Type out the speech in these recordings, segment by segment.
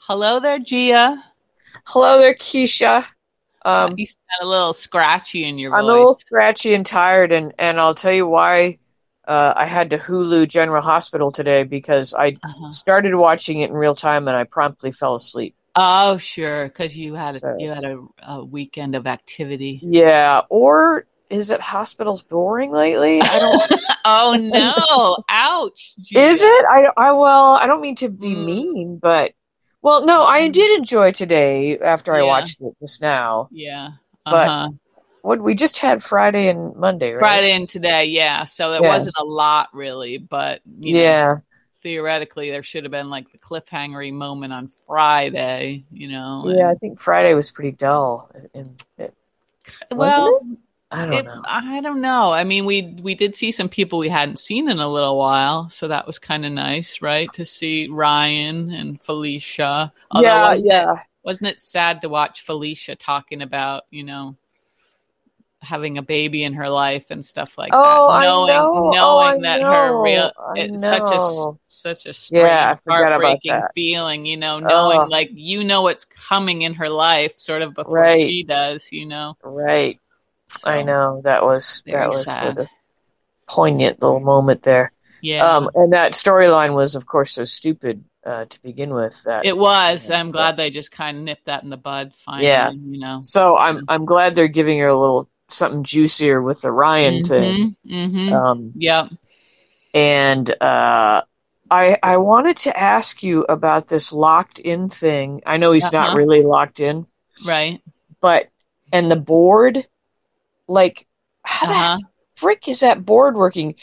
Hello there, Gia. Hello there, Keisha. Um, You sound a little scratchy in your I'm a voice. little scratchy and tired, and I'll tell you why. I had to Hulu General Hospital today because I Uh-huh. started watching it in real time and I promptly fell asleep. Oh, sure, because you had a So, you had a weekend of activity. yeah, or is it hospitals boring lately? I don't. Oh no! Ouch, Is Gia. it? Well, I don't mean to be Mm, mean, but well, no, I mm, did enjoy today after I yeah, watched it just now. yeah. But Uh-huh. what we just had Friday and Monday, right? Friday and today, yeah. So it Yeah, wasn't a lot really, but yeah. theoretically there should have been like the cliffhangery moment on Friday, Yeah, I and think Friday was pretty dull, wasn't well, it? I don't know. I don't know. I mean, we did see some people we hadn't seen in a little while, so that was kind of nice, right? To see Ryan and Felicia. Although Yeah, yeah. wasn't it sad to watch Felicia talking about, having a baby in her life and stuff like that, Oh, I knowing know. Oh, I knowing that her real know. I it's know. such a Yeah, strange, I forgot about heartbreaking that. feeling, knowing Oh, like what's coming in her life sort of before right, she does, right. I so know. That very was sort sad. of poignant little moment there. Yeah. And that storyline was, of course, so stupid to begin with. It was. I'm Yeah, glad they just kind of nipped that in the bud yeah. finally. So Yeah. I'm glad they're giving her a little something juicier with the Ryan thing. Mhm. Mhm. Um, Yep. And I wanted to ask you about this locked in thing. I know he's not Uh-huh. really locked in, Right. but and the board, like, how the Uh-huh. frick is that board working?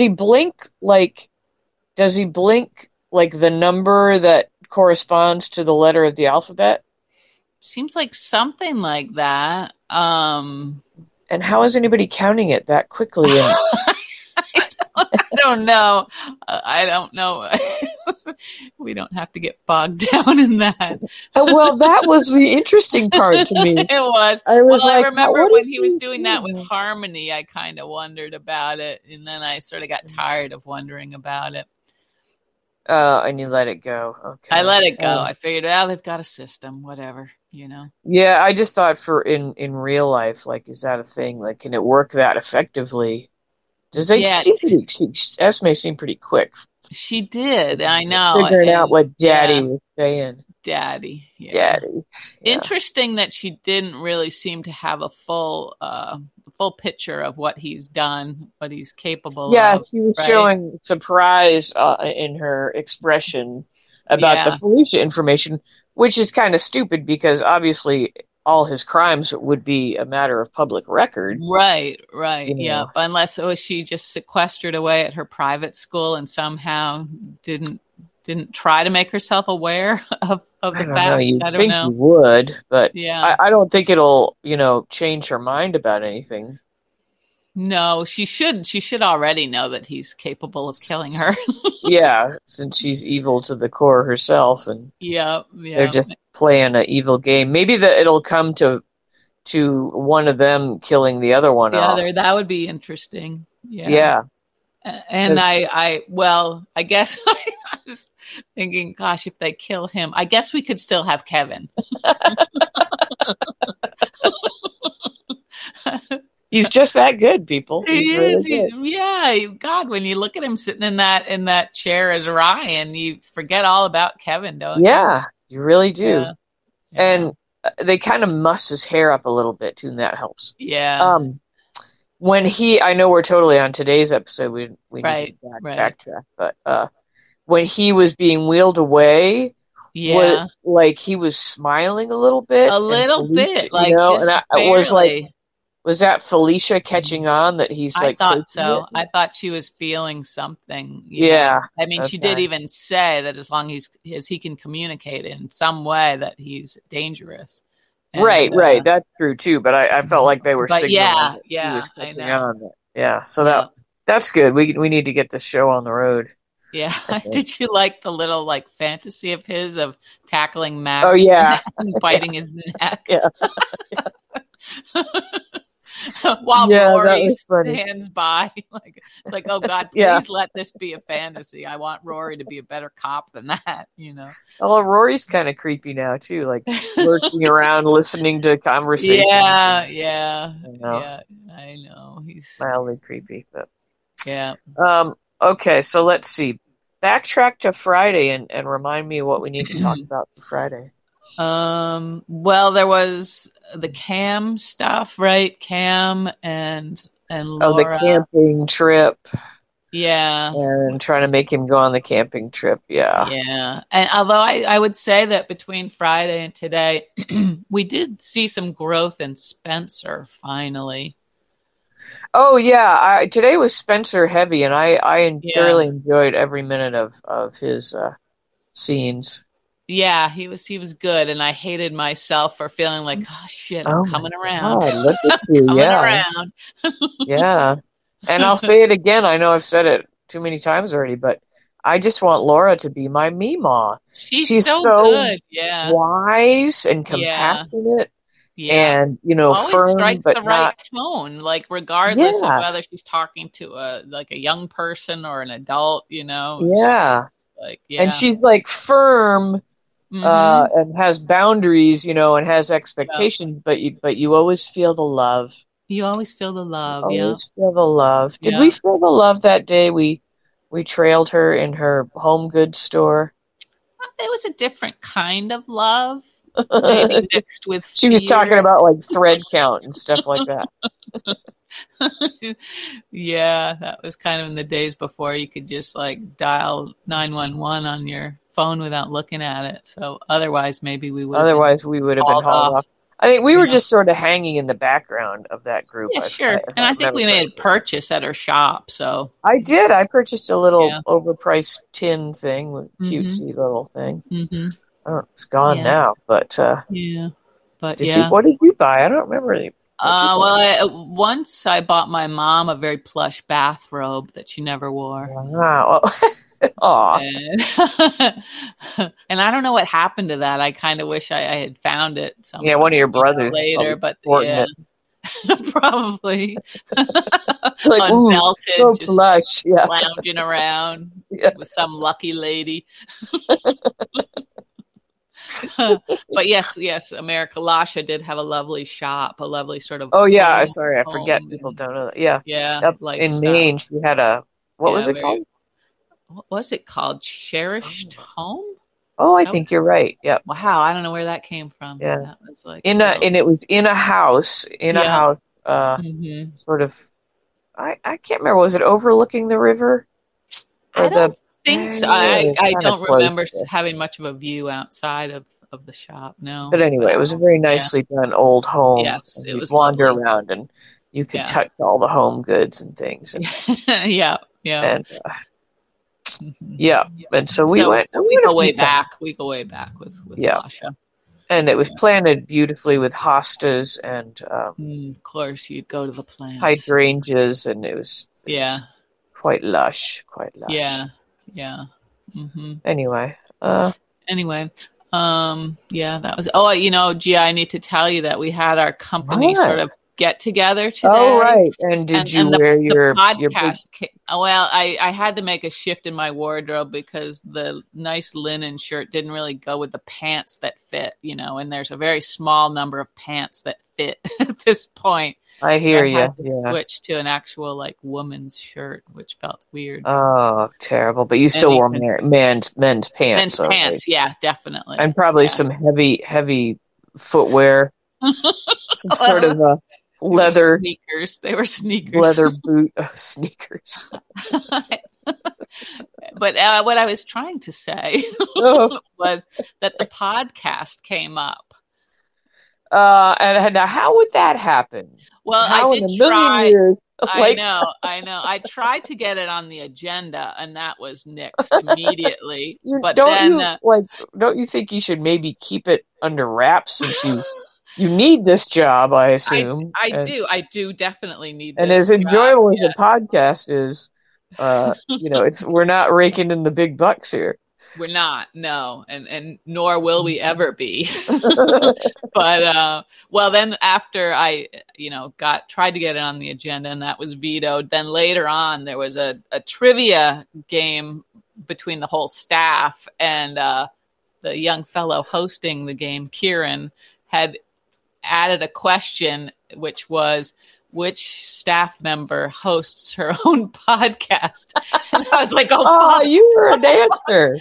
Does he blink like the number that corresponds to the letter of the alphabet? Seems like something like that. And how is anybody counting it that quickly? And I don't know. I don't know. We don't have to get bogged down in that. well, that was the interesting part to me. It was. I Well, was I like, how, remember what when is he was he doing that with doing? Harmony, I kind of wondered about it, and then I sort of got tired of wondering about it. And you let it go. I Okay. let it go. I figured, they've got a system, whatever. Yeah, I just thought for in real life, like, is that a thing? Like, can it work that effectively? Does they Yeah, seem pretty? Esme seemed pretty quick she did. I know. figuring out And what yeah, Daddy was saying. Daddy. Yeah. Daddy, yeah, Interesting that she didn't really seem to have a full picture of what he's done, what he's capable yeah. of, She was right? showing surprise in her expression about the Yeah. Felicia information, which is kind of stupid because obviously all his crimes would be a matter of public record. Right, right. You Yeah. know, Unless it was she just sequestered away at her private school and somehow didn't didn't try to make herself aware of I the don't know. facts. You'd I don't think you know. would, but Yeah. I don't think it'll, change her mind about anything. No, she should already know that he's capable of killing her. Yeah, since she's evil to the core herself, and Yeah, they're yeah. just playing an evil game. Maybe it'll come to one of them killing the other one The off. other, that would be interesting. Yeah. Yeah, And because I guess I was thinking, gosh, if they kill him, I guess we could still have Kevin. he's just that good, people. He He's is. really good. Yeah. God, when you look at him sitting in that chair as Ryan, you forget all about Kevin, don't you? Yeah, you really do. Yeah. Yeah. And they kind of muss his hair up a little bit too, and that helps. Yeah. Um, I know we're totally on today's episode. We need to Right. Right. backtrack, but when he was being wheeled away, was Yeah. like he was smiling a little bit, A and little Felicia, bit, like and just I was like, barely. was that Felicia catching on that he's I like thought faking it? so. I thought she was feeling something. Yeah. I mean, she did Okay. even say that as long as he can communicate in some way that he's dangerous. Right, And right. That's true too. But I felt like they were but signaling yeah, that he yeah, was I catching know. on. Yeah. So Yeah. that's good. We need to get this show on the road, Yeah. I think. Did you like the little like fantasy of his of tackling Oh Matt yeah. and Yeah. biting his neck? Yeah. While Yeah, that Rory was funny. stands by, like it's like, oh God, Yeah. please let this be a fantasy. I want Rory to be a better cop than that, Well, Rory's kind of creepy now too, like lurking around, listening to conversations. Yeah. know. I know. He's Mildly creepy, but yeah. okay, so let's see. Backtrack to Friday and remind me what we need to talk about for Friday. Well, there was the Cam stuff, right? Cam and Laura. The camping trip. Yeah. And trying to make him go on the camping trip. Yeah. Yeah. And although I would say that between Friday and today, we did see some growth in Spencer finally. Oh yeah. Today was Spencer heavy, and I thoroughly enjoyed every minute of his scenes. Yeah, he was good, and I hated myself for feeling like, oh shit, I'm coming around. God, look at you. Coming yeah. around. Yeah. And I'll say it again. I know I've said it too many times already, but I just want Laura to be my Meemaw. She's so good. Yeah. Wise and compassionate. Yeah. And, always firm, strikes but the right not tone, like regardless of whether she's talking to a young person or an adult, Yeah. Like, yeah. And she's like firm, and has boundaries, and has expectations, but you always feel the love. You always feel the love. Always feel the love. Did we feel the love that day we trailed her in her home goods store? It was a different kind of love. Maybe mixed with She was talking about like thread count and stuff like that. Yeah, that was kind of in the days before you could just like dial 911 on your phone without looking at it. So otherwise maybe we would have been hauled off. I think we were just sort of hanging in the background of that group. Yeah, sure. And I think we made a purchase at her shop. So I did. I purchased a little overpriced tin thing with cutesy little thing. Mm-hmm. It's gone now, but what did you buy? I don't remember. Once I bought my mom a very plush bathrobe that she never wore. Wow. And I don't know what happened to that. I kind of wish I had found it sometime. Yeah, one of your brothers later, but probably like, unbelted, so just plush. lounging around with some lucky lady. But yes, America Lasha did have a lovely shop, a lovely sort of. Oh yeah, sorry, I forget. People don't know that. Yeah, Up in Maine, she had what was it called? What was it called? Cherished Home. Oh, I think you're right. Yep. Wow, I don't know where that came from. Yeah, that was like and it was in a house. Sort of. I can't remember. Was it overlooking the river? I don't think so. I don't remember having much of a view outside of the shop. No. But anyway, it was a very nicely done old home. Yes, it was. Wander around and you could touch all the home goods and things. And, yeah. And and so we went. We go way back. We go way back with Lasha. And it was planted beautifully with hostas and of course you'd go to the plants. Hydrangeas, and it was quite lush. Yeah. Mm-hmm. Anyway, that was. Oh, Gia, I need to tell you that we had our company sort of get together today. Oh, right. And did you wear your podcast? Well, I had to make a shift in my wardrobe because the nice linen shirt didn't really go with the pants that fit, and there's a very small number of pants that fit at this point. I hear you. Switch to an actual woman's shirt, which felt weird. Oh, terrible! But you still wore men's pants. Men's pants, yeah, definitely. And probably some heavy footwear, some sort of leather sneakers. They were sneakers. Leather boot sneakers. But what I was trying to say was that the podcast came up. And how would that happen? Well, I did try. I know. I tried to get it on the agenda, and that was nixed immediately. But don't you think you should maybe keep it under wraps since you need this job? I assume I do definitely need. And this as enjoyable as the podcast is, we're not raking in the big bucks here. We're not, no, and nor will we ever be. But well, then after I, tried to get it on the agenda, and that was vetoed. Then later on, there was a trivia game between the whole staff, and the young fellow hosting the game, Kieran, had added a question, which was, which staff member hosts her own podcast? And I was like, oh, you were a dancer.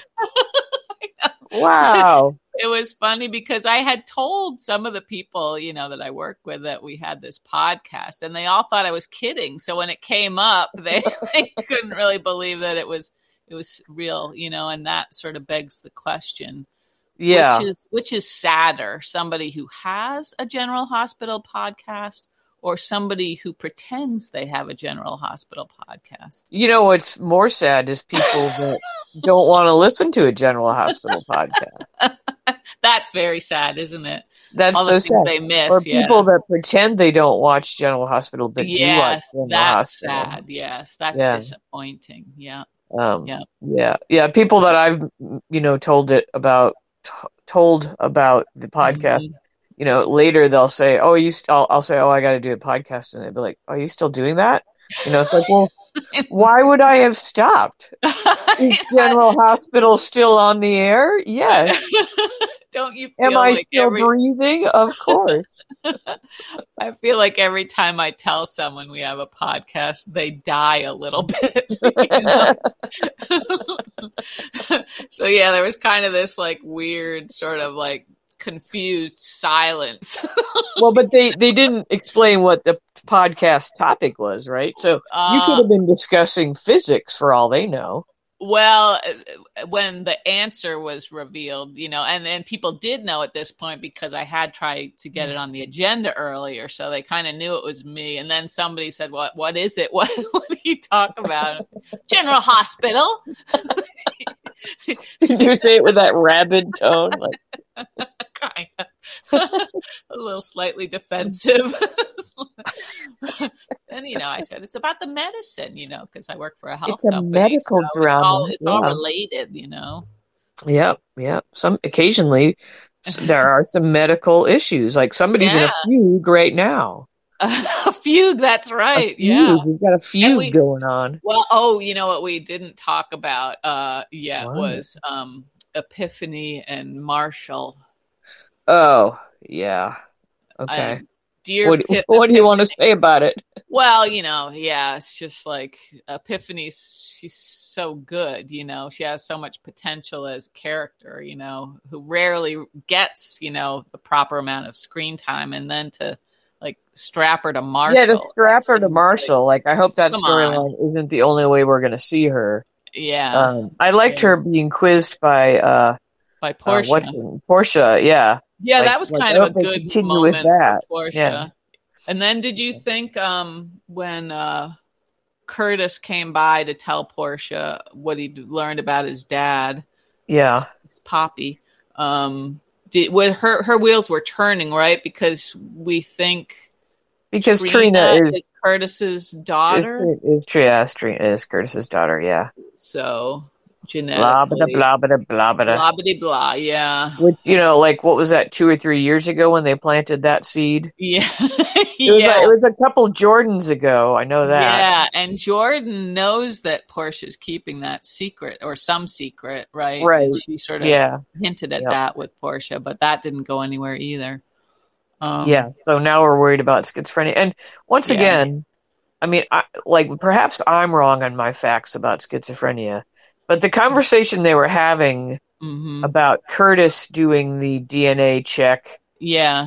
Wow. It was funny because I had told some of the people, that I work with that we had this podcast, and they all thought I was kidding. So when it came up, they couldn't really believe that it was real, and that sort of begs the question. Yeah. Which is sadder, somebody who has a General Hospital podcast or somebody who pretends they have a General Hospital podcast? What's more sad is people that don't want to listen to a General Hospital podcast. That's very sad, isn't it? That's all so the sad. They miss, or people that pretend they don't watch General Hospital, but do watch General Hospital. Sad. Yes, that's disappointing. Yeah. Yeah. People that I've told about the podcast. Later they'll say, "Oh, I'll say, oh, I got to do a podcast," and they'll be like, "Are you still doing that?" It's like, well, why would I have stopped? Is General Hospital still on the air? Yes. Don't you feel Am I still breathing? Of course. I feel like every time I tell someone we have a podcast, they die a little bit. So yeah, there was kind of this like weird sort of like confused silence. Well, but they didn't explain what the podcast topic was, right? So you could have been discussing physics for all they know. Well, when the answer was revealed, and people did know at this point because I had tried to get it on the agenda earlier, so they kind of knew it was me. And then somebody said, what is it? What do you talk about? General Hospital. Did you say it with that rabid tone? Kind of. A little slightly defensive. And I said it's about the medicine, because I work for a health company. It's a medical drama. It's all related, Yep. Occasionally there are some medical issues. Like somebody's in a fugue right now. A fugue, that's right. Yeah. We've got a fugue going on. Well, what we didn't talk about was Epiphany and Marshall. Oh, yeah. Okay. Dear what do you want to say about it? Well, it's just like Epiphany, she's so good, she has so much potential as character, who rarely gets, the proper amount of screen time, and then to like strap her to Marshall. Yeah, to strap her to Marshall. Like I hope that storyline isn't the only way we're going to see her. Yeah. I liked her being quizzed by Portia. Portia, yeah. Yeah, that was kind of a good moment for Portia. Yeah. And then did you think when Curtis came by to tell Portia what he learned about his dad? Yeah. His Poppy. Her wheels were turning, right? Because we think Trina is Curtis's daughter. Trina is Curtis's daughter, yeah. So genetically. Blah, blah, blah, blah, blah. Blah, blah, yeah. Which, what was that, 2 or 3 years ago when they planted that seed? Yeah. It was a couple Jordans ago, I know that. Yeah, and Jordan knows that Portia's keeping that secret, or some secret, right? Right. And she sort of hinted at that with Portia, but that didn't go anywhere either. So now we're worried about schizophrenia. And once again, perhaps I'm wrong on my facts about schizophrenia, but the conversation they were having about Curtis doing the DNA check. Yeah.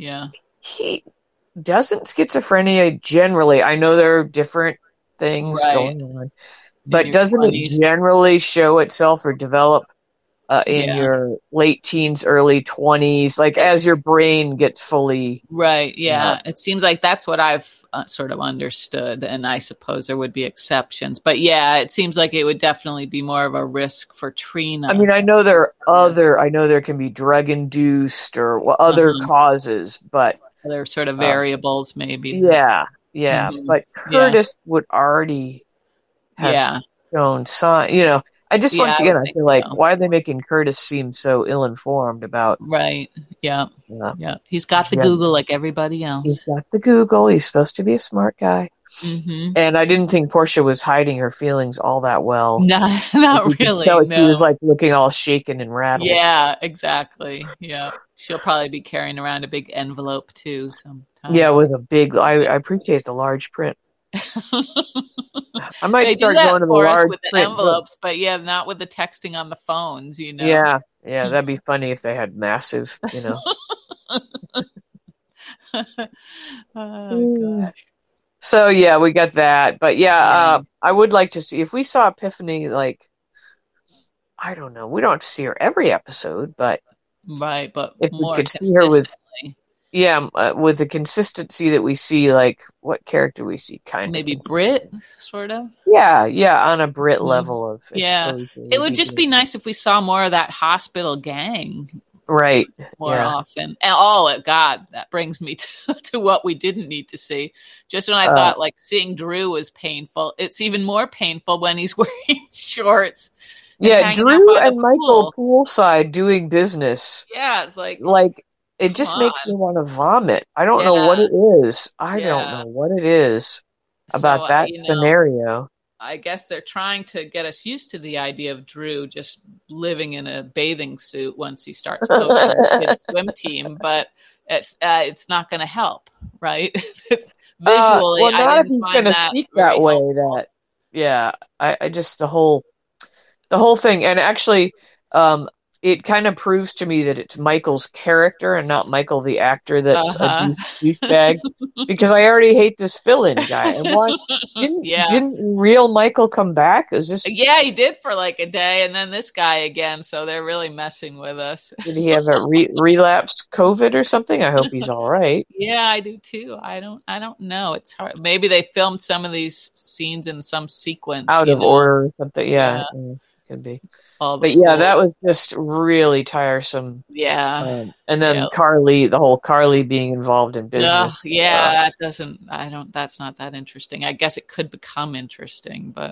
Doesn't schizophrenia generally, I know there are different things going on, but doesn't it generally show itself or develop in your late teens, early 20s, like as your brain gets fully... Right, yeah. It seems like that's what I've sort of understood, and I suppose there would be exceptions. But yeah, it seems like it would definitely be more of a risk for Trina. I know there are I know there can be drug-induced or other causes, but... Other sort of variables, maybe. Yeah. But Curtis would already have shown sign, I just Yeah, once I would again I think feel like so. why are they making Curtis seem so ill-informed about Right. Yeah. uh, Yeah. He's got the yeah, Google like everybody he's else. got the Google. He's supposed to be a smart guy. Mm-hmm. And I didn't think Portia was hiding her feelings all that well. No, Like, you not could really. tell she was No. like looking all shaken and rattled. Yeah, exactly. Yeah. She'll probably be carrying around a big envelope too Yeah, sometimes. with a big, I appreciate the large print. I might They do start that going to the for us large with the print book. envelopes, but yeah, not with the texting on the phones. Yeah, yeah, that'd be funny if they had massive. Oh Mm. gosh. So yeah, we got that. But yeah, Yeah. I would like to see if we saw Epiphany, like, I don't know, we don't have to see her every episode, but Right, but if we more could see her with, consistently. yeah, with the consistency that we see, like, what character we see kind of Maybe Brit, consistently. sort of. Yeah, yeah, on a Brit Mhm. level of Yeah. exposure It would would be just good. be nice if we saw more of that hospital gang Right. more Yeah. often. And oh God, that brings me to what we didn't need to see. Just when I Uh, thought like seeing Drew was painful, it's even more painful when he's wearing shorts and yeah, hanging out Drew by the and Michael pool. poolside doing business. Yeah, it's like, Like, it come just makes me on. want to vomit. I don't know what Yeah, it is. I don't yeah. know what it is So, about that scenario. I guess they're trying to get us used to the idea of Drew just living in a bathing suit once he starts coaching the kids' swim team, but it's not going to help, right? Visually, Well, I not if didn't he's going find to that speak that very way. helpful. Yeah, I just the whole thing, and actually, um, it kind of proves to me that it's Michael's character and not Michael the actor Uh that's a huh. douchebag, because I already hate this fill-in guy. And why didn't Yeah. didn't real Michael come back? Is this Yeah, he did for like a day, and then this guy again. So they're really messing with us. did he have a relapse COVID or something? I hope he's all right. Yeah, I do too. I don't know. It's hard. Maybe they filmed some of these scenes in some sequence, Out you of know. order or something. Yeah, Yeah, could be. all the But yeah, that pool. was just really tiresome. Yeah. And then Yeah. the whole Carly being involved in Oh, business. yeah, that doesn't I don't that's not that interesting. I guess it could become interesting, but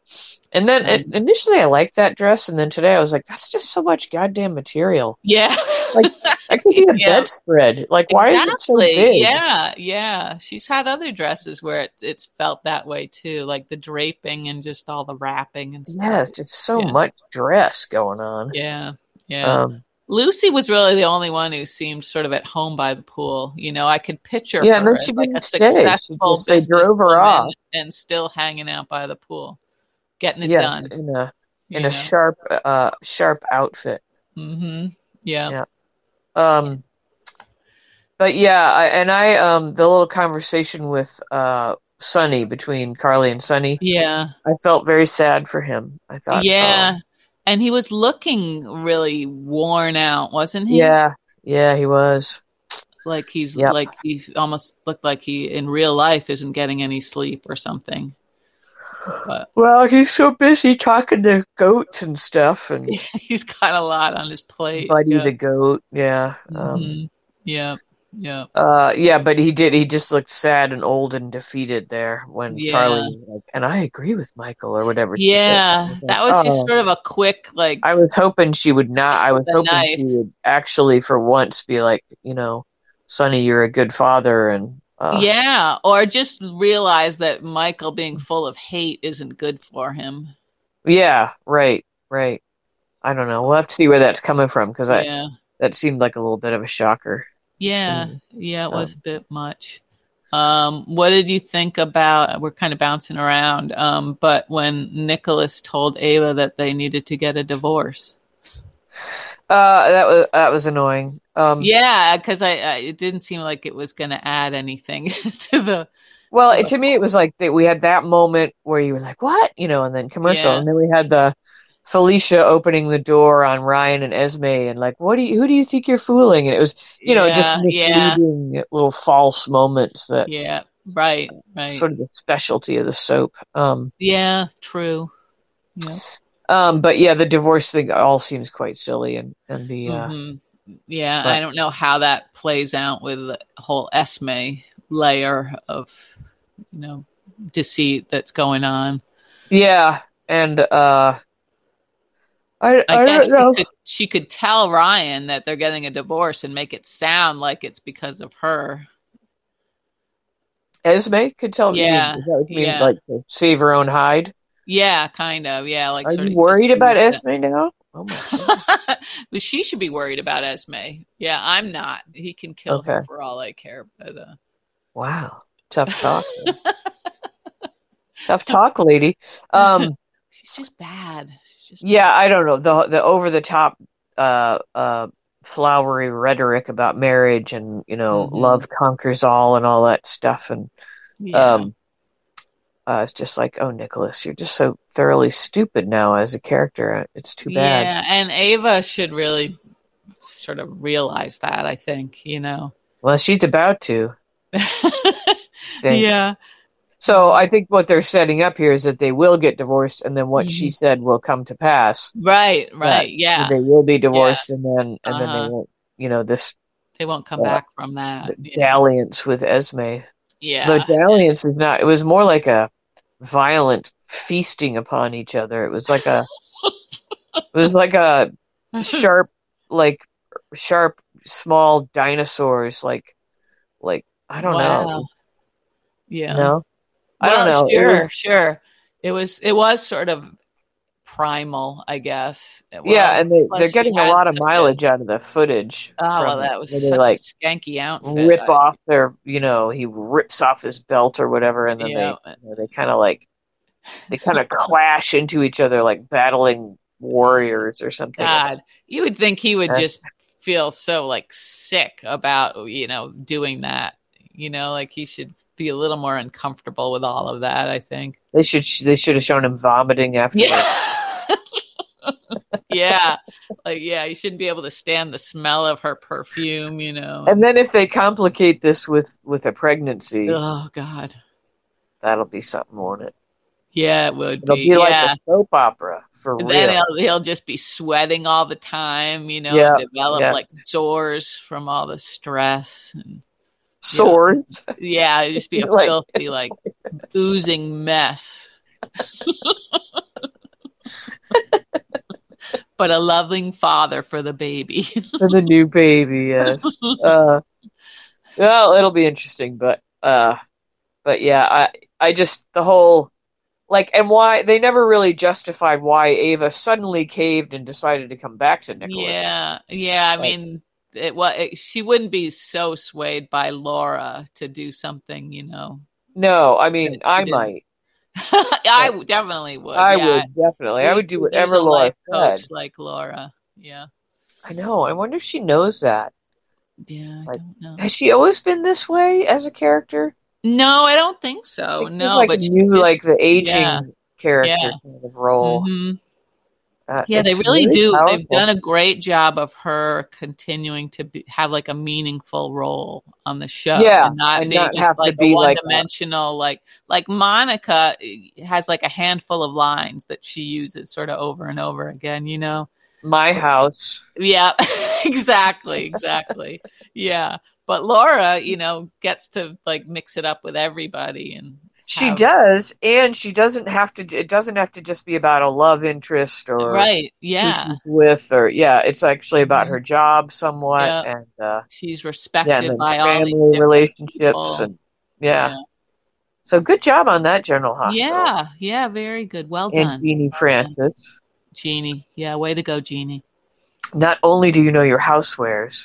And then um initially I liked that dress, and then today I was like, that's just so much goddamn material. yeah. Like, that could be a Yeah. bedspread. Like, why is it so Exactly. big? Yeah, yeah. She's had other dresses where it's felt that way too, like the draping and just all the wrapping and stuff. Yeah, it's just so Yeah. much dress going on. Yeah. Yeah. Um, Lucy was really the only one who seemed sort of at home by the pool. I could picture yeah, and then her she as like a didn't stay. successful They drove her businesswoman off. and still hanging out by the pool, getting it Yes, done, in you a know. sharp outfit. Mm-hmm. Yeah. Yeah. Um, but yeah, the little conversation with Sonny, between Carly and Sonny, Yeah. I felt very sad for him. I thought, oh, Yeah. And he was looking really worn out, wasn't he? yeah, yeah, he was. Yep. Like he almost looked like he in real life isn't getting any sleep or something. But Well, he's so busy talking to goats and stuff, and he's got a lot on his plate. Buddy Yeah. the goat. Yeah. Mm-hmm. Yeah. Yeah. Yeah, but he just looked sad and old and defeated there when Carly Yeah. was like, and I agree with Michael, or whatever she said. I Yeah. was like, That was just oh, sort of a quick like I was hoping she would not. twist I with was a hoping knife. she would actually, for once, be like, Sonny, you're a good father, and Yeah, or just realize that Michael being full of hate isn't good for him. yeah, right, right. I don't know. We'll have to see where that's coming from, because Yeah. that seemed like a little bit of a shocker to Yeah. me. Yeah, it was a Um, bit much. What did you think about, we're kind of bouncing around, but when Nicholas told Ava that they needed to get a divorce? that was annoying. Yeah, because it didn't seem like it was going to add anything to the Well, to the to me, it was like that we had that moment where you were like, "What?" And then commercial, yeah and then we had the Felicia opening the door on Ryan and Esme, and like, who do you think you're fooling? And it was, just yeah misleading little false moments that yeah right sort of the specialty of the soap. yeah true yeah But yeah, the divorce thing all seems quite silly, and hmm yeah I but don't know how that plays out with the whole Esme layer of deceit that's going on. yeah, and I guess don't know. she could tell Ryan that they're getting a divorce and make it sound like it's because of her. Esme could tell you mean, Yeah, is that what you mean, yeah, like to save her own hide? yeah, kind of. Yeah, like Are sort you of just worried about use that. Esme now? Oh my God. But she should be worried about Esme. Yeah, I'm not. He can kill Okay. her for all I care. But Wow. Tough talk. Tough talk, lady. she's just bad. She's just Yeah, bad. I don't know. The over the top flowery rhetoric about marriage and, Hmm. love conquers all and all that stuff. And Yeah, um it's just like, oh, Nicholas, you're just so thoroughly stupid now as a character. It's too bad. yeah. And Ava should really sort of realize that. I think. Well, she's about to, I think. Yeah. So I think what they're setting up here is that they will get divorced, and then what she Hmm. said will come to pass. Right. That Right. Yeah. they will be Yeah. divorced, and then they Uh-huh. won't. This They won't come uh, back from that. Yeah. dalliance with Esme. The Yeah. dalliance is not. It was more like a violent feasting upon each other. It was like a. It was like a sharp, like sharp, small dinosaurs. Like I don't know. Wow. Yeah. No, I don't Well, know. It sure, was. sure. It was sort of primal, I guess. Yeah, Well, and they're plus she getting a had lot of such a mileage out of the footage well, from it, that was where they such a like skanky outfit. rip off their, he rips off his belt or whatever, and then Yeah. they kind of clash into each other like battling warriors or something. God, you would think he would Uh, just feel so like sick about, doing that. Like he should be a little more uncomfortable with all of that, I think. they should have shown him vomiting afterwards. Yeah. Yeah. Like, yeah, you shouldn't be able to stand the smell of her perfume. And then if they complicate this with a pregnancy, Oh God. that'll be something, won't it? Yeah, it would It'll be. be like Yeah. a soap opera for And then real. he'll just be sweating all the time, and Yeah, develop yeah. like sores from all the stress. And Swords. yeah, it'd just be a Like, filthy, like oozing mess. But a loving father for the baby. for the new baby, yes. Well, it'll be interesting, but yeah, I just the whole and why they never really justified why Ava suddenly caved and decided to come back to Nicholas. Yeah, yeah. I Like, mean, she wouldn't be so swayed by Laura to do something, no, I that mean she I didn't. might. Definitely would. I Yeah, would definitely. I we would do could use whatever a Laura life said. coach like Laura. Yeah, I know. I wonder if she knows that. yeah. I Like, don't know. has she always been this way as a character? No, I don't think so. Like, she's No, like a but she new, just, like the yeah, aging character yeah. kind of role. Hmm. Yeah, they It's really really do. They've powerful. done a great job of her continuing to have like a meaningful role on the show Yeah, and not and being not just have to like a be like one-dimensional, like Monica has like a handful of lines that she uses sort of over and over again, my house. Yeah, exactly. Yeah. But Laura, gets to like mix it up with everybody and She have, does, and she doesn't have to. It doesn't have to just be about a love interest or right. who Yeah. she's with, or yeah, it's actually about Mhm. her job somewhat, Yeah. and She's yeah, and respected then by all these family different relationships, people. and yeah. Yeah. So good job on that General Hospital Yeah. Yeah. Very good. Well and done. Jeannie Well done. Francis. Jeannie. Yeah. Way to go, Jeannie. Not only do you know your housewares,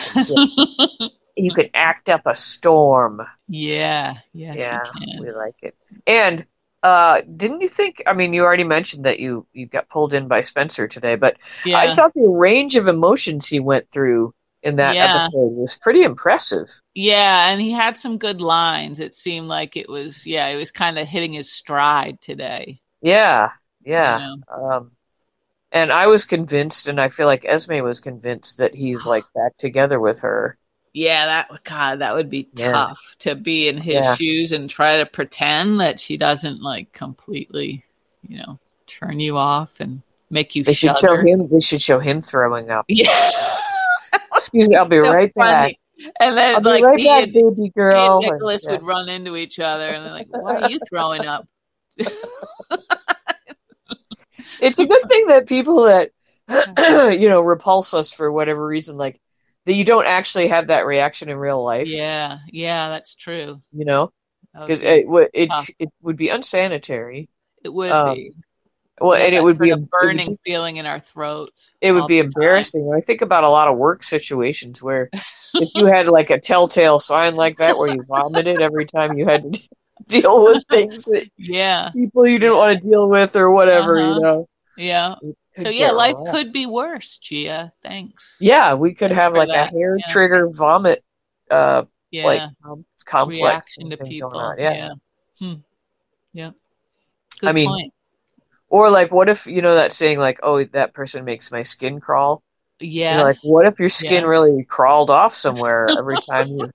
you can act up a storm. Yeah. Yeah. She Yeah, can. we like it. And didn't you think? I mean, you already mentioned that you got pulled in by Spencer today, but I Yeah. thought the range of emotions he went through in that Yeah. episode was pretty impressive. Yeah. And he had some good lines. It seemed like it was kind of hitting his stride today. Yeah, You yeah. know? And I was convinced, and I feel like Esme was convinced that he's like back together with her. Yeah, that would be Yeah, tough to be in his yeah. shoes and try to pretend that she doesn't like completely, turn you off and make you They should show shudder. him. They should show him throwing up. Yeah, Excuse me, I'll be so right back. funny. And then I'll be like right back, baby he girl. and And, Nicholas yeah. would run into each other and they're like, "Why are you throwing up?" It's a good thing that people that repulse us for whatever reason, like that you don't actually have that reaction in real life. Yeah, yeah, that's true. That would Because be it tough. it would be unsanitary. It would Um, be. well, We have and that sort of it would burning just feeling in our throats it would all be the time. embarrassing. I think about a lot of work situations where if you had like a telltale sign like that where you vomited every time you had to deal with things that Yeah, people you didn't yeah, want to deal with or whatever, uh-huh, yeah. it So could yeah, get life rough. could be worse, Gia. Thanks. Yeah, we could Thanks have for like a that. hair Yeah, trigger vomit, uh, like yeah. complex Reaction kind to of thing going people. on. Yeah, Yeah. Hmm. Yeah. I Good mean, point. or like, what if that saying like, "Oh, that person makes my skin crawl." Like, Yes. what if your skin Yeah. really crawled off somewhere every time you?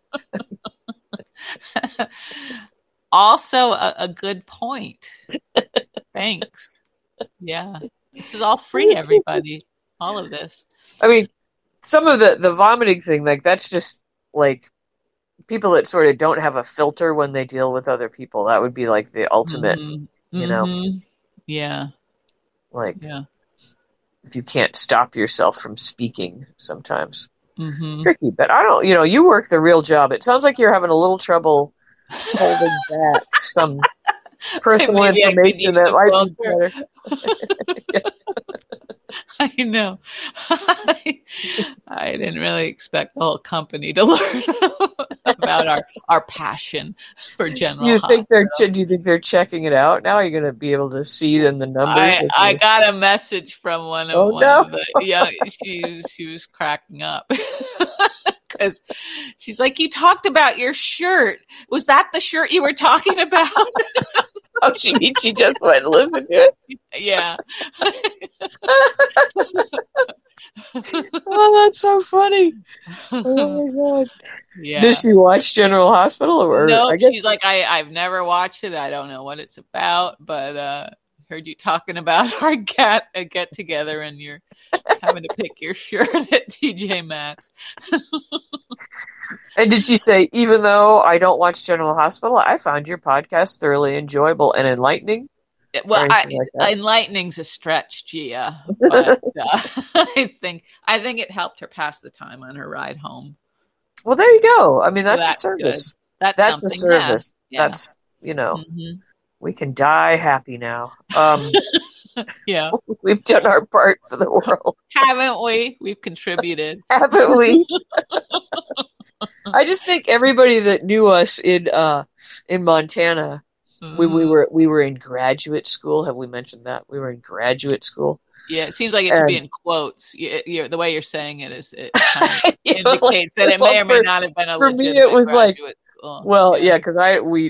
Also a good point. Thanks. Yeah. This is all free, everybody. All of this. I mean, some of the vomiting thing, like that's just like people that sort of don't have a filter when they deal with other people. That would be like the ultimate, Mm-hmm. you know, Mm-hmm. Yeah. like Yeah. if you can't stop yourself from speaking sometimes. Mm-hmm. Tricky, but I don't, you work the real job. It sounds like you're having a little trouble holding back some personal Maybe I could information use that a might be filter. better. I know. I didn't really expect the whole company to learn about our passion for General Hospital. Do you think they're checking it out now? You're going to be able to see in the numbers if I you're, got a message from oh one no. of the young. She was cracking up because she's like, "You talked about your shirt. Was that the shirt you were talking about?" Oh, she just went and listened to it. Yeah. Oh, that's so funny. Oh my God. Does Yeah. she watch General Hospital or Nope. I guess She's like, I've never watched it. I don't know what it's about, but heard you talking about our get together and you're having to pick your shirt at TJ Maxx. and did she say, even though I don't watch General Hospital, I found your podcast thoroughly enjoyable and enlightening or Well, anything like that? enlightening's a stretch, Gia, but I think it helped her pass the time on her ride home. Well, there you go. I mean, So that's a that's good. service. That's That's the something. Yeah. service. Yeah. That's, Hmm. we can die happy now. Yeah. We've done our part for the world, Haven't we? We've contributed. haven't we? I just think everybody that knew us in Montana, Hmm. we were in graduate school. Have we mentioned that? We were in graduate school. Yeah, it seems like it should be And in quotes. The way you're saying it it kind of like, indicates that it may well, or may not have been a for me it legitimate was like, graduate school. well, Yeah. yeah, because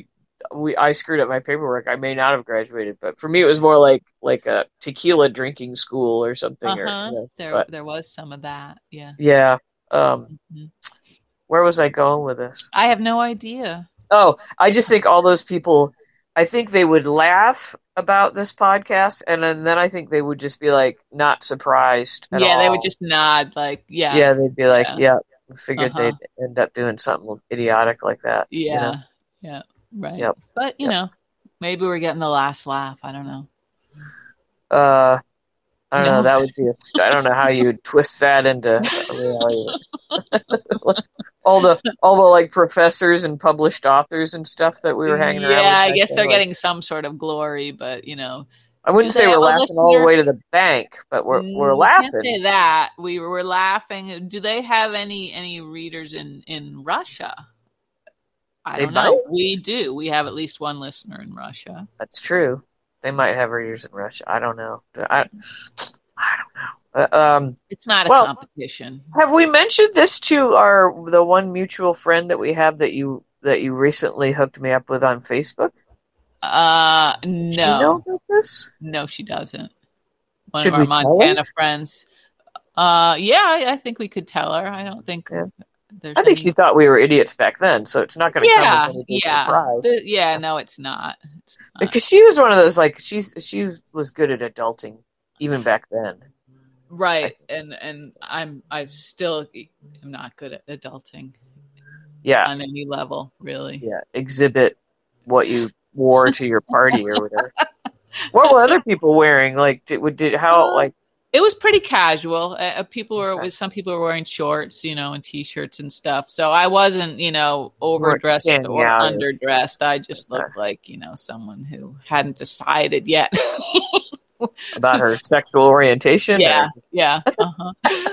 I screwed up my paperwork. I may not have graduated, but for me it was more like a tequila drinking school or something, or Uh-huh. but There was some of that. Yes. yeah. Mhm. Where was I going with this? I have no idea. Oh, I just think all those people, I think they would laugh about this podcast, and then I think they would just be like not surprised at Yeah, they would all. just nod like, yeah, Yeah, they'd be like, yeah. yeah, figured Uh-huh. they'd end up doing something idiotic like that, Yeah. Yeah. Right. Yep, But, yep. maybe we're getting the last laugh. I don't know. Uh, I don't know. No. That would be I don't know how you would twist that into a reality. All the like professors and published authors and stuff that we were hanging around Yeah, with I back guess then. they're Like, getting some sort of glory, but I do wouldn't they say we're have a laughing all the listener? way to the bank, but we're You can't laughing. say that. We were laughing. Do they have any readers in Russia? I They don't might. know. We do. We have at least one listener in Russia. That's true. They might have readers in Russia. I don't know. I don't know. It's not a Well, competition. have we mentioned this to the one mutual friend that we have that you recently hooked me up with on Facebook? Does she know No. about this? No, she doesn't. One of Should our we tell her? Montana friends. Yeah, I think we could tell her. I don't think Yeah. there's I think any. she thought we were idiots back then, so it's not going to come as Yeah, any big yeah, surprise. yeah. No, it's not. It's not. Because she was one of those like she was good at adulting even back then. Right, and I still am not good at adulting Yeah, on any level, really. yeah. Exhibit what you wore to your party or whatever. What were other people wearing? Like, did how like It was pretty casual. Some people were wearing shorts, and t-shirts and stuff. So I wasn't, overdressed standing or out. underdressed. I just looked like, someone who hadn't decided yet. About her sexual orientation? Yeah. Uh-huh.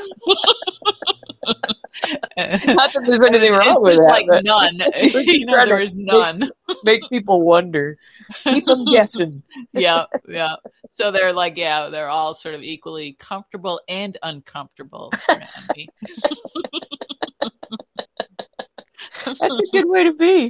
Not that there's anything wrong with just that. like none. There is none. Make people wonder. Keep them guessing. Yeah. So they're like, they're all sort of equally comfortable and uncomfortable around me. That's a good way to be.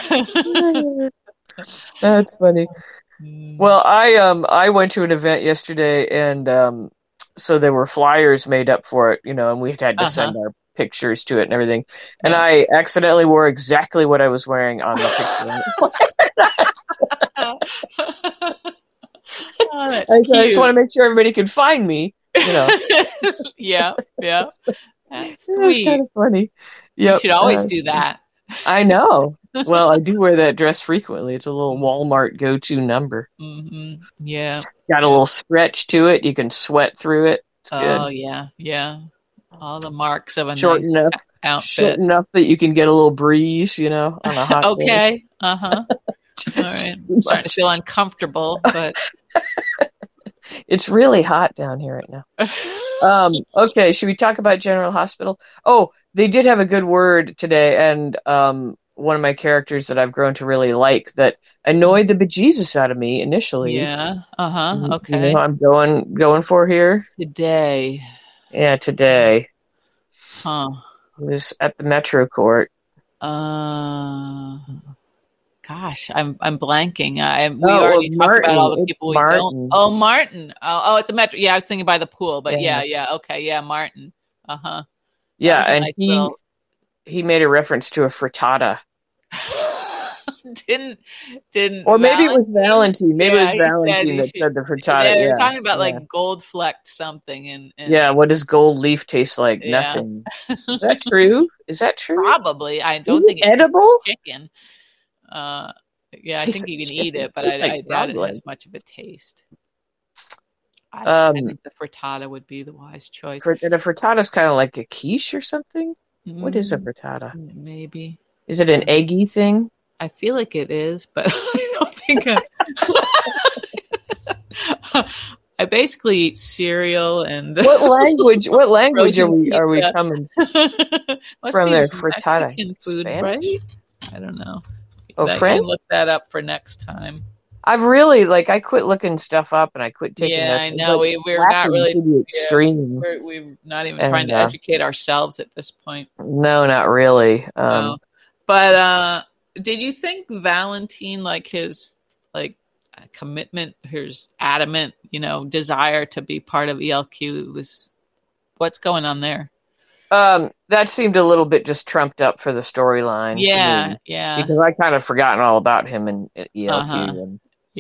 That's funny. Well, I went to an event yesterday, and so there were flyers made up for it, and we had to send our pictures to it and everything. And I accidentally wore exactly what I was wearing on the picture. I just want to make sure everybody can find me. Yeah. That's sweet. It's kind of funny. Yep. You should always do that. I know. Well, I do wear that dress frequently. It's a little Walmart go-to number. Mm-hmm. Yeah. It's got a little stretch to it. You can sweat through it. It's good. Oh, yeah. All the marks of a short nice enough, outfit. Short enough that you can get a little breeze, on a hot day. Okay. Uh-huh. All right. I'm starting to feel uncomfortable, but... It's really hot down here right now. Okay, should we talk about General Hospital? Oh, they did have a good word today, and one of my characters that I've grown to really like that annoyed the bejesus out of me initially. Yeah. Okay. I'm going for here today. Yeah, today. Huh. It was at the Metro Court. Gosh, I'm blanking. We already talked about all the people we don't. Oh, Martin. Oh, at the Metro. Yeah, I was thinking by the pool, but yeah. Okay, yeah, Martin. Yeah, and nice he made a reference to a frittata. didn't. Or maybe it was Valentine. Maybe it was Valentine that said the frittata. Yeah, they're talking about like gold flecked something, and yeah. What does gold leaf taste like? Yeah. Nothing. Is that true? Probably. I don't think it's edible chicken. I think you can eat it, but I doubt it has much of a taste. I think the frittata would be the wise choice. The frittata is kind of like a quiche or something. What is a frittata? Maybe. Is it an eggy thing? I feel like it is, but I don't think I basically eat cereal and What language are we coming from there? Frittata. Mexican food, Spanish? Right? I don't know. Oh, French? Look that up for next time. I've really I quit looking stuff up and I quit taking. Yeah, I know we're not really extreme. We're not even trying to educate ourselves at this point. No, not really. No. But did you think Valentine, his commitment, his adamant, desire to be part of ELQ was what's going on there? That seemed a little bit just trumped up for the storyline. Yeah. Because I kind of forgotten all about him in ELQ.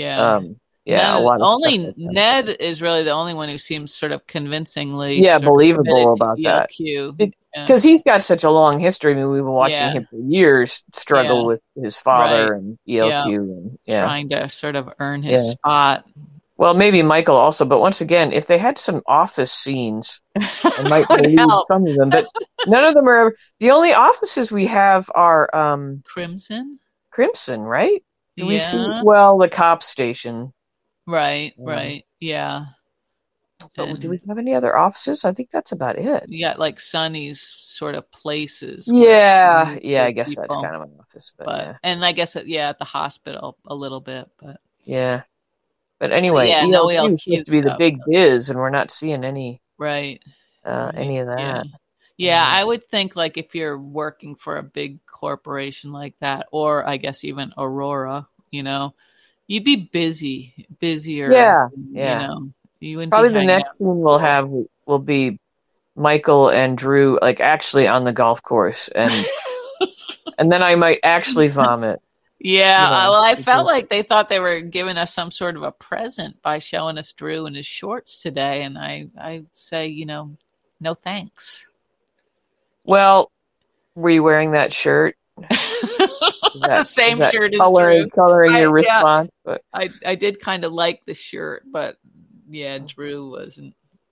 Only Ned is really the only one who seems sort of convincingly believable about that. Because he's got such a long history. I mean, we've been watching him for years struggle with his father and ELQ and trying to sort of earn his spot. Well, maybe Michael also, but once again, if they had some office scenes, I might believe some of them, but none of them are ever. The only offices we have are Crimson, right? Do we see the cop station? Right, yeah. But do we have any other offices? I think that's about it. You got Sonny's sort of places. I guess that's kind of an office, but and I guess at the hospital a little bit, but yeah. But anyway, ELQ seems to be the big biz, and we're not seeing any any of that. Yeah, I would think if you're working for a big corporation like that, or I guess even Aurora, you'd be busier. Yeah. You wouldn't probably the next scene we'll have will be Michael and Drew actually on the golf course, and and then I might actually vomit. Yeah, I felt like they thought they were giving us some sort of a present by showing us Drew in his shorts today, and I say, no thanks. Well, were you wearing that shirt? The same shirt as Drew. Coloring your response. But I did kind of like the shirt, but Drew wasn't.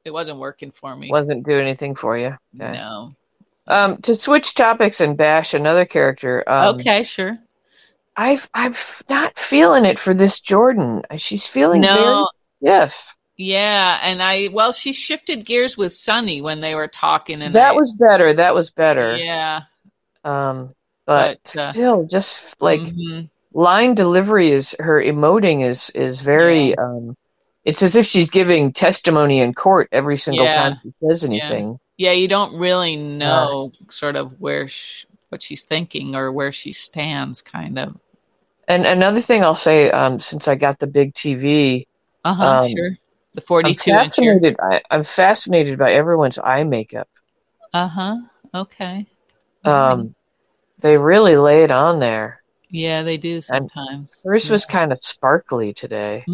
It wasn't working for me. Wasn't doing anything for you. Okay. No. To switch topics and bash another character. Okay, sure. I'm not feeling it for this Jordan. She's feeling very No. stiff. Yeah, and she shifted gears with Sunny when they were talking, and That was better. That was better. Yeah. But still, just like line delivery her emoting is very. It's as if she's giving testimony in court every single time she says anything. Yeah, you don't really know sort of what she's thinking or where she stands, kind of. And another thing I'll say, since I got the big TV, sure, the 42-incher. I'm fascinated by everyone's eye makeup. Okay. They really lay it on there. Yeah, they do sometimes. And hers was kind of sparkly today.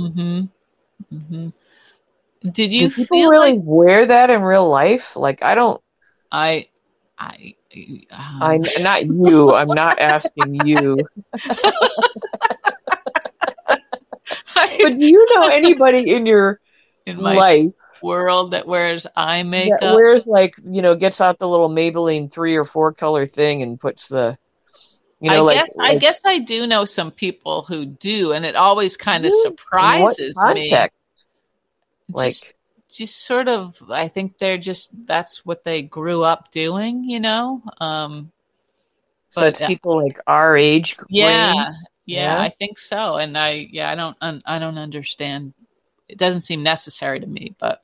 Did you do people really wear that in real life? Like, I don't. I'm not you. I'm not asking you. But do you know anybody in your life world that wears eye makeup? That wears gets out the little Maybelline 3 or 4 color thing and puts the. I guess I do know some people who do, and it always kind of surprises me. Just sort of, I think that's what they grew up doing, So it's people like our age. Yeah, I think so. And I don't understand. It doesn't seem necessary to me, but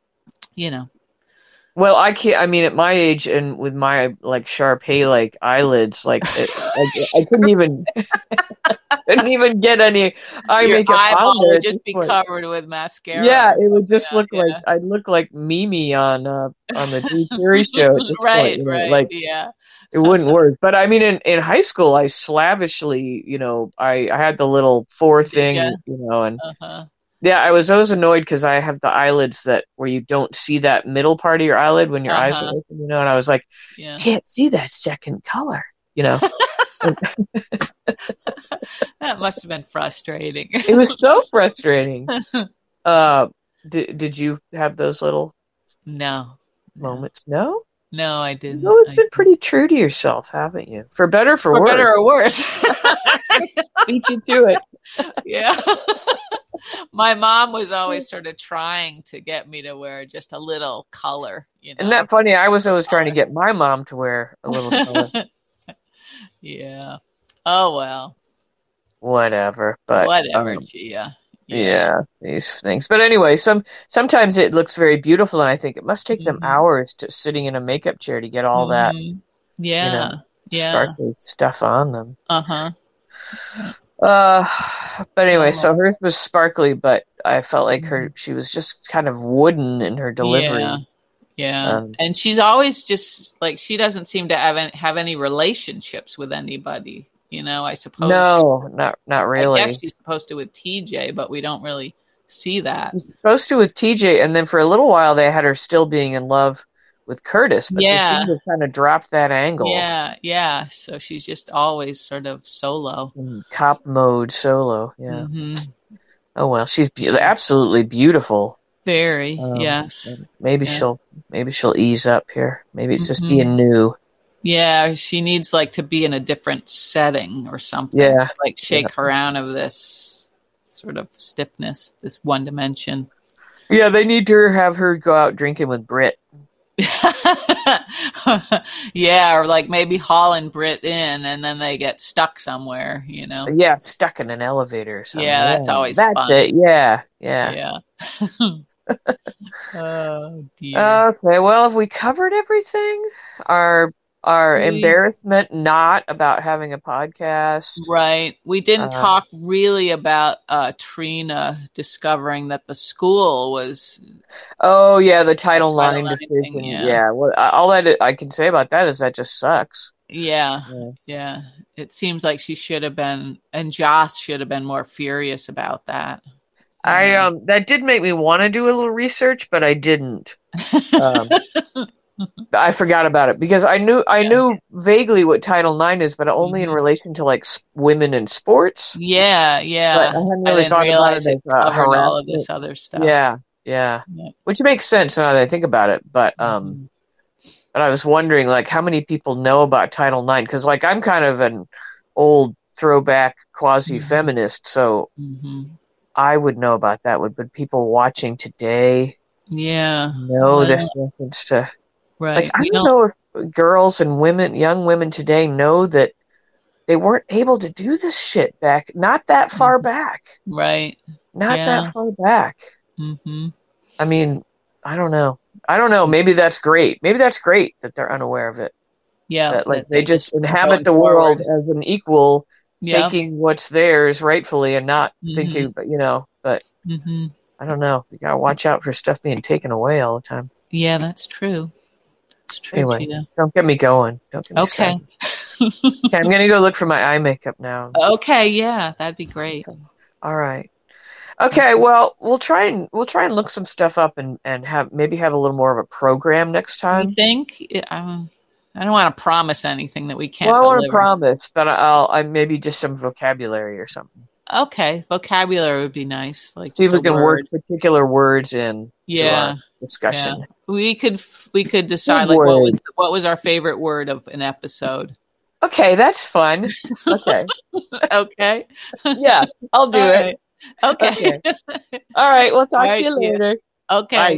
Well, I can't. I mean, at my age and with my Sharpay eyelids, I couldn't even get any eye makeup on there. Would just be covered with mascara. Yeah, it would just look like I'd look like Mimi on the Drew Carey show at this point. Right. It wouldn't work. But I mean, in high school, I slavishly, I had the little 4 thing, and. Yeah, I was always annoyed because I have the eyelids where you don't see that middle part of your eyelid when your eyes are open, and I was like, can't see that second color, That must have been frustrating. It was so frustrating. Did you have those little moments? No? No, I didn't. You've always been pretty true to yourself, haven't you? For better or for worse. For better or worse. Beat you to it. Yeah. My mom was always sort of trying to get me to wear just a little color, Isn't that funny? I was always trying to get my mom to wear a little color. Yeah. Oh, well. Whatever. But whatever, Gia. Yeah, these things. But anyway, sometimes it looks very beautiful, and I think it must take them hours to sitting in a makeup chair to get all that sparkly stuff on them. But anyway, so hers was sparkly, but I felt like she was just kind of wooden in her delivery. Yeah. And she's always just she doesn't seem to have any relationships with anybody, I suppose. No, not really. I guess she's supposed to with TJ, but we don't really see that. She's supposed to with TJ, and then for a little while they had her still being in love with Curtis, but they seem to kind of drop that angle. Yeah. So she's just always sort of solo. Cop mode solo, yeah. Oh, well, she's absolutely beautiful. Very, yes. Maybe she'll ease up here. Maybe it's just being new. Yeah, she needs to be in a different setting or something to shake her out of this sort of stiffness, this one dimension. Yeah, they need to have her go out drinking with Britt. Yeah, or maybe hauling Britt in and then they get stuck somewhere, Yeah, stuck in an elevator or something. Yeah, that's always fun. That's it, yeah. Oh, dear. Okay, well, have we covered everything? Our embarrassment not about having a podcast. Right. We didn't talk really about Trina discovering that the school was... Oh, yeah, the Title IX decision. Yeah. Well, all that I can say about that is that just sucks. Yeah. It seems like she should have been, and Joss should have been more furious about that. That did make me want to do a little research, but I didn't. I forgot about it because I knew vaguely what Title IX is, but only in relation to women in sports. Yeah. But I hadn't really thought about it as covered all of this other stuff. Yeah. Yeah. Yeah. Which makes sense now that I think about it. But Mhm. but I was wondering, like, how many people know about Title IX? Because, like, I'm kind of an old throwback Mhm. quasi-feminist, so Mhm. I would know about that. Would people watching today Yeah. know this reference to, like, Right. I don't know if girls and women, young women today know that they weren't able to do this shit back, not that far back. Right. Not that Yeah. far back. Hmm. I mean, I don't know. I don't know. Maybe that's great. Maybe that's great that they're unaware of it. Yeah. That, like, That they they're just just inhabit going the world forward. as an equal, Yeah. taking what's theirs rightfully and not Hmm. thinking, but you know, but Hmm. I don't know. You gotta watch out for stuff being taken away all the time. Yeah, that's true. It's true, Anyway, Gina. don't get me going. Don't get me Okay. started. Okay, I'm gonna go look for my eye makeup now. Okay. Yeah, that'd be great. Okay. All right. Okay, well, we'll try and look some stuff up and have maybe have a little more of a program next You time. think? I don't want to promise anything that we Well, can't I don't want to deliver. promise, but I maybe just some vocabulary or something. Okay. Vocabulary would be nice, like See if just we a can work word. particular words in to our Yeah. Yeah. discussion. We could Good decide like word. what was our favorite word of an episode. Okay, that's fun. Okay. Okay. Yeah, I'll do All it. right. Okay. Okay. All right, we'll All talk to right. you Yeah. later. Bye. Okay.